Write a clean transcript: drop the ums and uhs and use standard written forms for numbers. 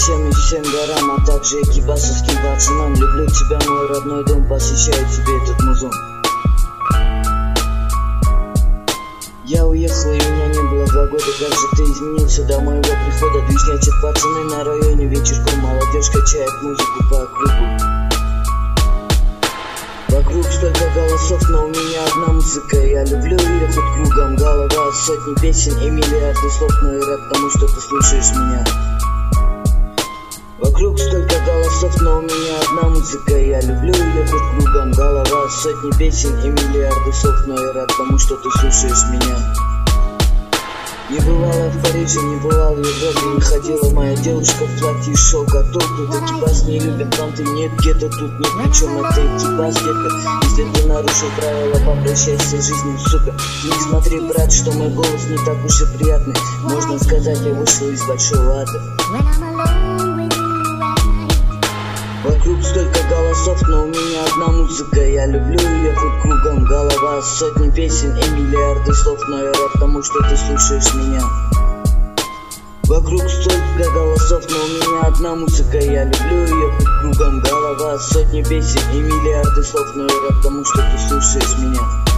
врачам и всем горам, а также экипажевским пацанам. Люблю тебя, мой родной дом, посвящаю тебе этот музон. Я уехал, и меня не было 2 года. Как же ты изменился до моего прихода? Движнячат пацаны на районе, вечерком молодежь качает музыку по кругу. Вокруг столько голосов, но у меня одна музыка. Я люблю ее хоть кругом голова, сотни песен и миллиарды слов, но я рад тому, что ты слушаешь меня. Вокруг столько голосов, но у меня одна музыка. Я люблю ее хоть кругом голова, сотни песен и миллиарды слов, но я рад тому, что ты слушаешь меня. Не бывала в Париже, не бывала в Европе, не ходила моя девушка в платье из шелка. Тут экипаж не любит фанты, нет, где-то тут ни при чем, это экипаж, детка. Если ты нарушил правила, попрощайся с жизнью, сука. Не смотри, брат, что мой голос не так уж и приятный. Можно сказать, я вышел из большого ада. Вокруг столько голосов, но у меня одна музыка. Я люблю ее хоть кругом голова, сотни песен и миллиарды слов, но я рад тому, что ты слушаешь меня. Вокруг столько голосов, но у меня одна музыка. Я люблю ее хоть кругом голова, сотни песен и миллиарды слов, но я рад тому, что ты слушаешь меня.